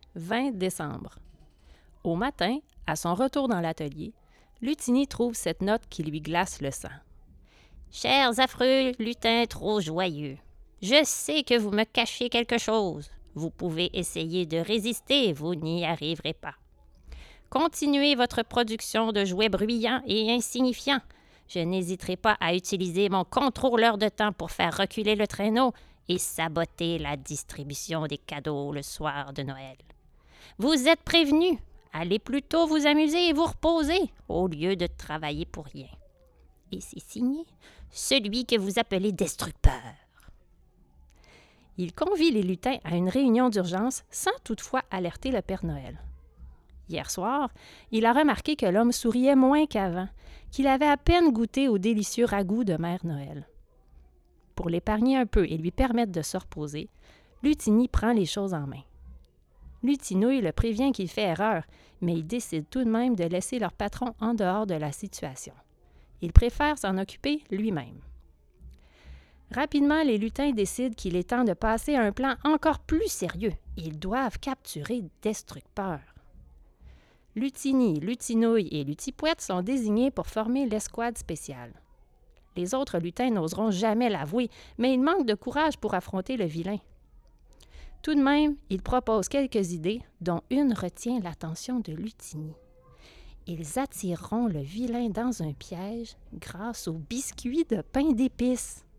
20 décembre. Au matin, à son retour dans l'atelier, Lutini trouve cette note qui lui glace le sang. « Chers affreux lutins trop joyeux, je sais que vous me cachez quelque chose. Vous pouvez essayer de résister, vous n'y arriverez pas. Continuez votre production de jouets bruyants et insignifiants. Je n'hésiterai pas à utiliser mon contrôleur de temps pour faire reculer le traîneau et saboter la distribution des cadeaux le soir de Noël. Vous êtes prévenus. Allez plutôt vous amuser et vous reposer au lieu de travailler pour rien. Et c'est signé celui que vous appelez Destructeur. » Il convie les lutins à une réunion d'urgence sans toutefois alerter le Père Noël. Hier soir, il a remarqué que l'homme souriait moins qu'avant, qu'il avait à peine goûté au délicieux ragoût de Mère Noël. Pour l'épargner un peu et lui permettre de se reposer, Lutini prend les choses en main. Lutinouille le prévient qu'il fait erreur, mais il décide tout de même de laisser leur patron en dehors de la situation. Il préfère s'en occuper lui-même. Rapidement, les lutins décident qu'il est temps de passer à un plan encore plus sérieux. Ils doivent capturer Destructeur. Lutini, Lutinouille et Lutipouette sont désignés pour former l'escouade spéciale. Les autres lutins n'oseront jamais l'avouer, mais ils manquent de courage pour affronter le vilain. Tout de même, ils proposent quelques idées, dont une retient l'attention de Lutini. Ils attireront le vilain dans un piège grâce aux biscuits de pain d'épices.